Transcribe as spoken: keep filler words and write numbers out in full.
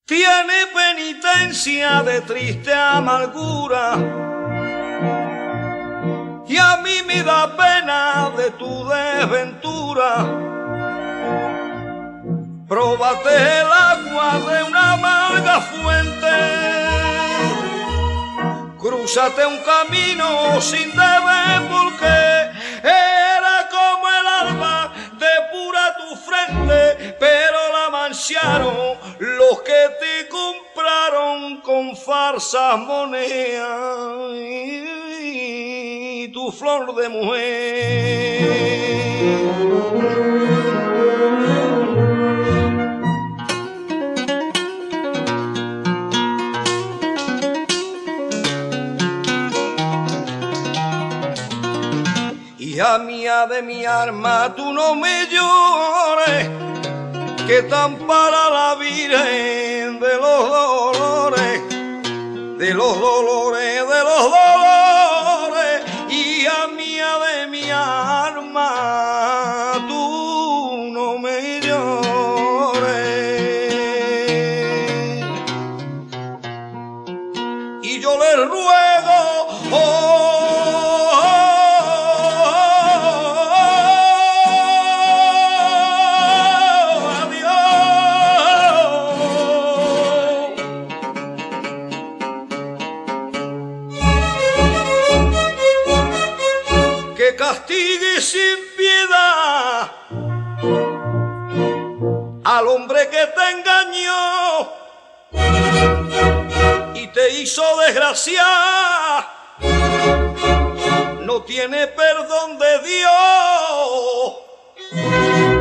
tiene penitencia de triste amargura, y a mí me da pena de tu desventura. Próbate el agua de una amarga fuente, crúzate un camino sin deber, porque era como el alba de pura tu frente, pero la mancharon los que te compraron con falsas monedas y tu flor de mujer. Hija mía de mi alma, tú no me llores, que tan para la Virgen de los dolores, de los dolores, de los dolores. Hija mía de mi alma, tú no me llores. Y yo le ruego, oh, castigue sin piedad al hombre que te engañó y te hizo desgraciar. No tiene perdón de Dios.